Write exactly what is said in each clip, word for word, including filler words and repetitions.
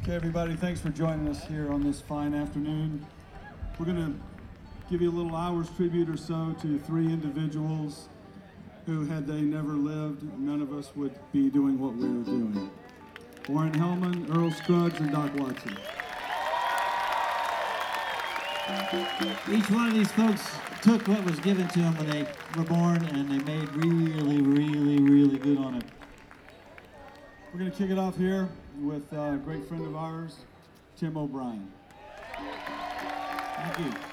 Okay, everybody, thanks for joining us here on this fine afternoon. We're going to give you a little hour's tribute or so to three individuals who, had they never lived, none of us would be doing what we were doing. Warren Hellman, Earl Scruggs, and Doc Watson. Each one of these folks took what was given to them when they were born, and they made really, really, really good on it. We're going to kick it off here with a great friend of ours, Tim O'Brien. Thank you.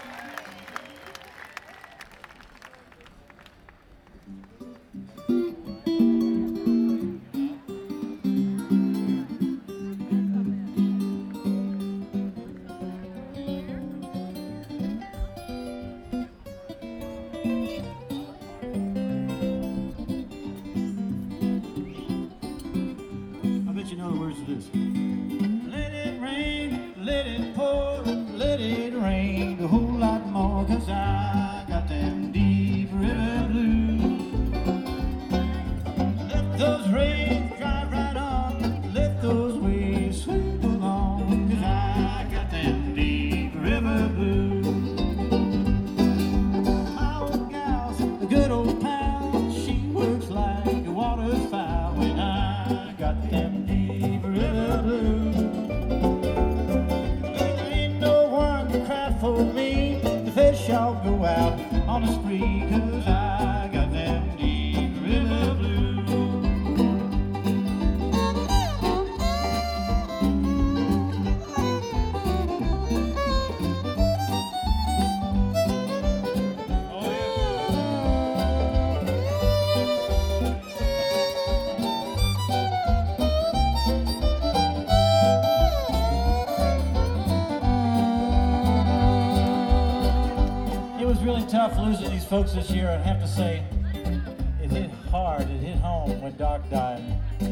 Losing these folks this year, I'd have to say it hit hard, it hit home when Doc died.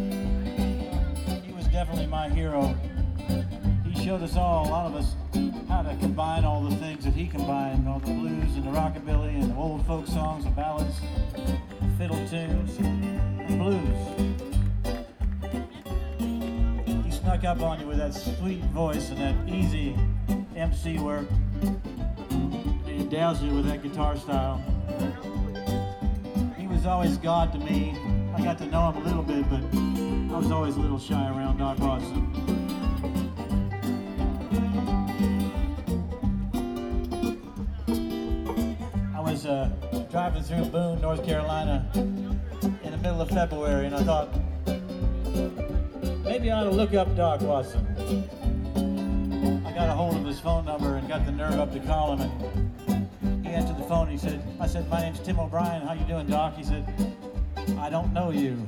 He was definitely my hero. He showed us all, a lot of us, how to combine all the things that he combined, all the blues and the rockabilly and the old folk songs, the ballads, fiddle tunes, and blues. He snuck up on you with that sweet voice and that easy M C work. Doused you with that guitar style. He was always God to me. I got to know him a little bit, but I was always a little shy around Doc Watson. I was uh, driving through Boone, North Carolina in the middle of February, and I thought, maybe I ought to look up Doc Watson. I got a hold of his phone number and got the nerve up to call him, and he answered the phone. He said, I said, my name's Tim O'Brien. How you doing, Doc? He said, I don't know you.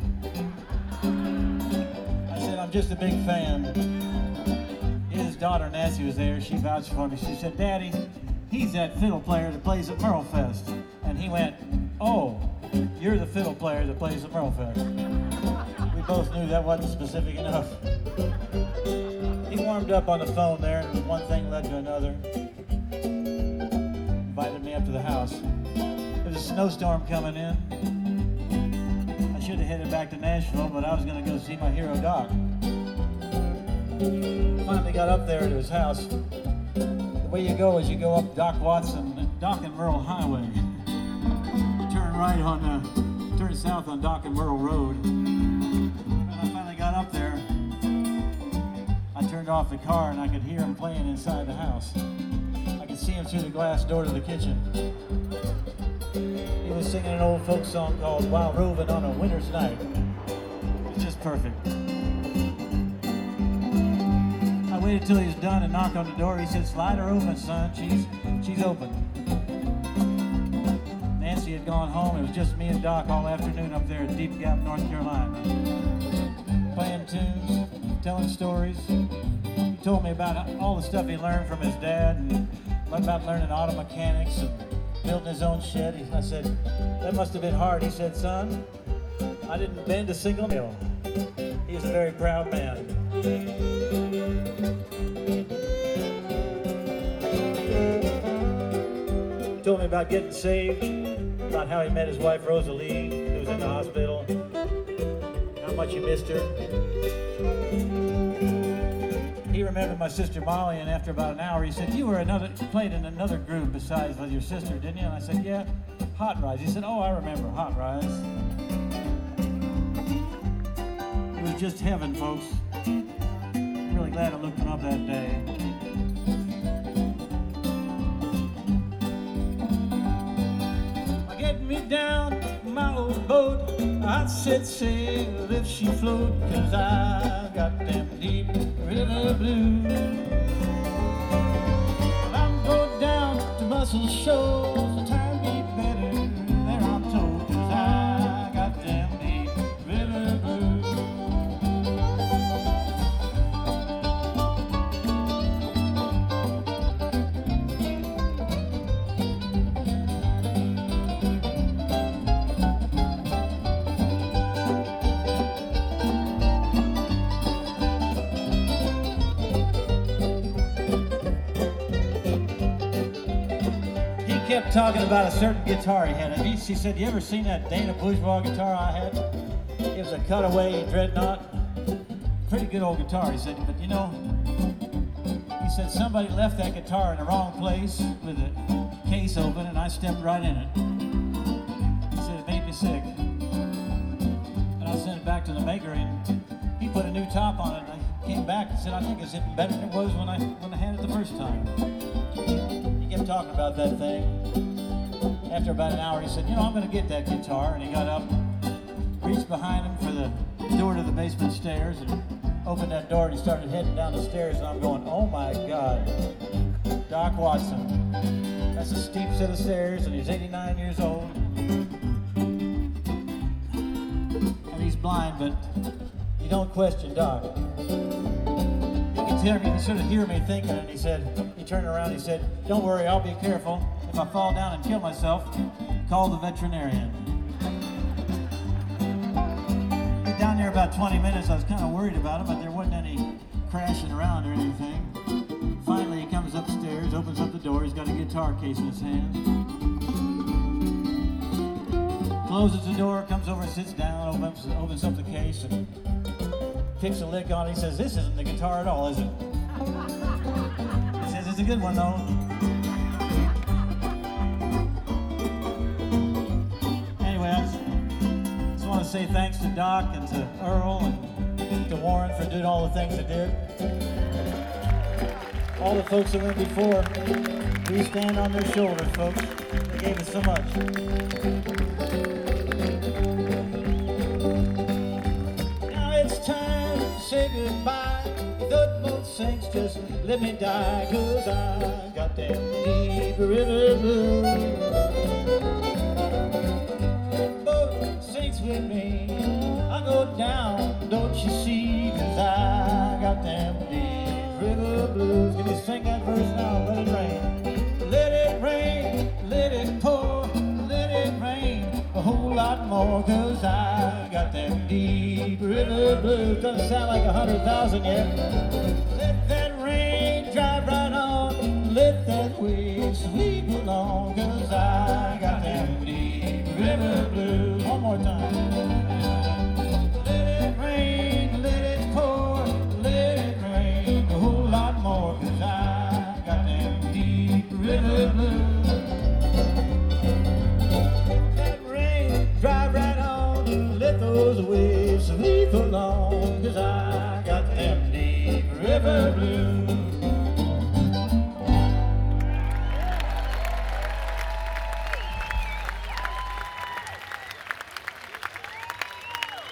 I said, I'm just a big fan. His daughter, Nancy, was there. She vouched for me. She said, Daddy, he's that fiddle player that plays at Merlefest. And he went, oh, you're the fiddle player that plays at Merlefest. We both knew that wasn't specific enough. He warmed up on the phone there, and one thing led to another. Invited me up to the house. There was a snowstorm coming in. I should have headed back to Nashville, but I was going to go see my hero, Doc. Finally got up there to his house. The way you go is you go up Doc Watson and Doc and Merle Highway. Turn right on, uh, turn south on Doc and Merle Road. When I finally got up there, I turned off the car and I could hear him playing inside the house. See him through the glass door to the kitchen. He was singing an old folk song called While Roving on a Winter's Night. It was just perfect. I waited till he was done and knocked on the door. He said, slide her open, son. She's, she's open. Nancy had gone home. It was just me and Doc all afternoon up there at Deep Gap, North Carolina. Playing tunes, telling stories. He told me about all the stuff he learned from his dad, and about learning auto mechanics and building his own shed. He, I said, that must have been hard. He said, son, I didn't bend a single nail. He was a very proud man. He told me about getting saved, about how he met his wife Rosalie, who was in the hospital, how much he missed her. He remembered my sister Molly, and after about an hour, he said, you were another, played in another group besides with your sister, didn't you? And I said, yeah, Hot Rise. He said, oh, I remember Hot Rise. It was just heaven, folks. I'm really glad I looked him up that day. Get me down my old boat, I'd set sail if she float, 'cause I got them deep river blues. I'm going down to Muscle Shoals, the time be better there I'm told, 'cause I got them deep river blues. Kept talking about a certain guitar he had. And he, he said, you ever seen that Dana Bourgeois guitar I had? It was a cutaway dreadnought. Pretty good old guitar, he said. But you know, he said, somebody left that guitar in the wrong place with the case open, and I stepped right in it. He said, it made me sick. And I sent it back to the maker, and he put a new top on it. And I came back and said, I think it's hitting better than it was when I, when I had it the first time. He kept talking about that thing. After about an hour, he said, you know, I'm going to get that guitar. And he got up, reached behind him for the door to the basement stairs, and opened that door, and he started heading down the stairs. And I'm going, oh my God, Doc Watson. That's a steep set of stairs, and he's eighty-nine years old. And he's blind, but you don't question Doc. You can hear me, you can sort of hear me thinking, and he said, he turned around, and he said, don't worry, I'll be careful. If I fall down and kill myself, call the veterinarian. Been down there about twenty minutes. I was kind of worried about him, but there wasn't any crashing around or anything. Finally, he comes upstairs, opens up the door. He's got a guitar case in his hand. Closes the door, comes over and sits down, opens, opens up the case, and picks a lick on it. He says, this isn't the guitar at all, is it? He says, it's a good one, though. Say thanks to Doc and to Earl and to Warren for doing all the things they did. All the folks that went before, we stand on their shoulders, folks. They gave us so much. Now it's time to say goodbye. The boat sinks, just let me die, 'cause I got them deep river blues. With me, I go down, don't you see, 'cause I got them deep river blues. Can you sing that verse now? Let it rain, let it rain, let it pour, let it rain a whole lot more, 'cause I got them deep river blues. Doesn't sound like a hundred thousand yet. Let that rain drive right on, let that wave sweep along, 'cause I got them deep river blues. One more time. Let it rain, let it pour, let it rain a whole lot more, 'cause I got them deep river blues. Let that rain drive right on, let those waves sweep along, 'cause I got them deep river blues.